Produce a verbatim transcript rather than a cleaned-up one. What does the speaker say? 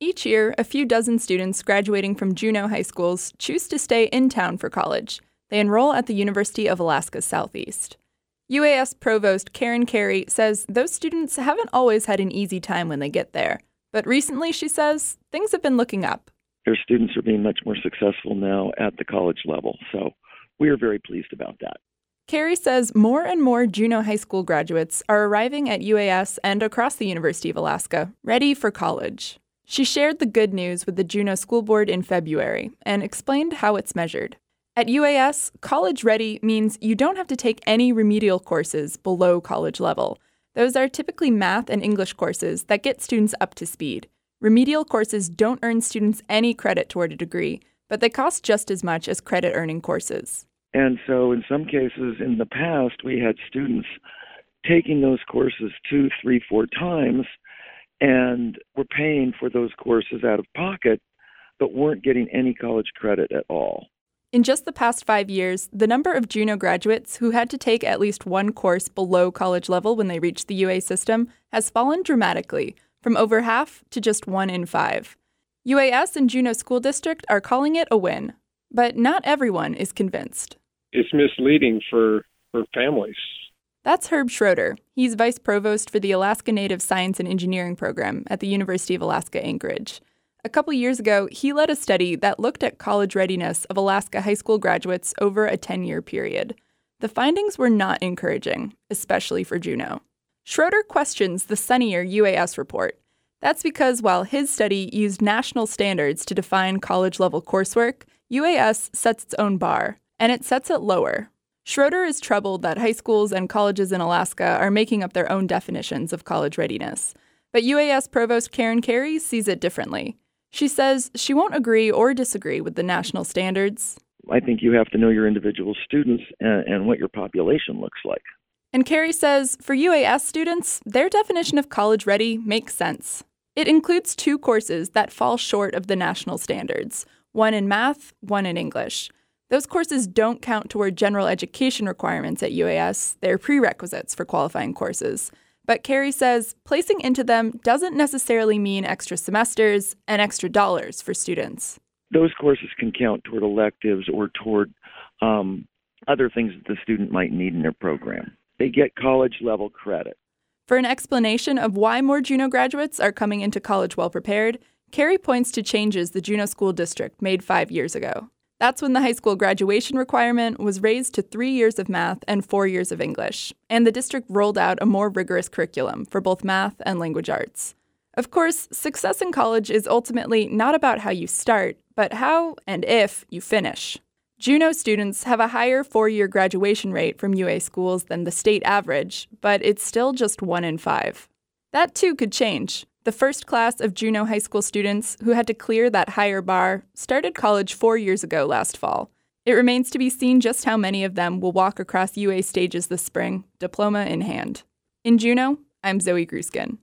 Each year, a few dozen students graduating from Juneau high schools choose to stay in town for college. They enroll at the University of Alaska Southeast. U A S Provost Karen Carey says those students haven't always had an easy time when they get there. But recently, she says, things have been looking up. Their students are being much more successful now at the college level, so we are very pleased about that. Carey says more and more Juneau high school graduates are arriving at U A S and across the University of Alaska, ready for college. She shared the good news with the Juneau School Board in February and explained how it's measured. At U A S, college ready means you don't have to take any remedial courses below college level. Those are typically math and English courses that get students up to speed. Remedial courses don't earn students any credit toward a degree, but they cost just as much as credit-earning courses. And so in some cases in the past, we had students taking those courses two, three, four times, and were paying for those courses out of pocket, but weren't getting any college credit at all. In just the past five years, the number of Juneau graduates who had to take at least one course below college level when they reached the U A system has fallen dramatically, from over half to just one in five. U A S and Juneau School District are calling it a win, but not everyone is convinced. It's misleading for, for families. That's Herb Schroeder. He's vice provost for the Alaska Native Science and Engineering program at the University of Alaska Anchorage. A couple years ago, he led a study that looked at college readiness of Alaska high school graduates over a ten-year period. The findings were not encouraging, especially for Juneau. Schroeder questions the sunnier U A S report. That's because while his study used national standards to define college-level coursework, U A S sets its own bar, and it sets it lower. Schroeder is troubled that high schools and colleges in Alaska are making up their own definitions of college readiness. But U A S Provost Karen Carey sees it differently. She says she won't agree or disagree with the national standards. I think you have to know your individual students and, and what your population looks like. And Carey says for U A S students, their definition of college ready makes sense. It includes two courses that fall short of the national standards, one in math, one in English. Those courses don't count toward general education requirements at U A S. They're prerequisites for qualifying courses. But Carey says placing into them doesn't necessarily mean extra semesters and extra dollars for students. Those courses can count toward electives or toward um, other things that the student might need in their program. They get college-level credit. For an explanation of why more Juneau graduates are coming into college well-prepared, Carey points to changes the Juneau School District made five years ago. That's when the high school graduation requirement was raised to three years of math and four years of English, and the district rolled out a more rigorous curriculum for both math and language arts. Of course, success in college is ultimately not about how you start, but how and if you finish. Juneau students have a higher four-year graduation rate from U A schools than the state average, but it's still just one in five. That too could change. The first class of Juneau high school students who had to clear that higher bar started college four years ago last fall. It remains to be seen just how many of them will walk across U A stages this spring, diploma in hand. In Juneau, I'm Zoe Gruskin.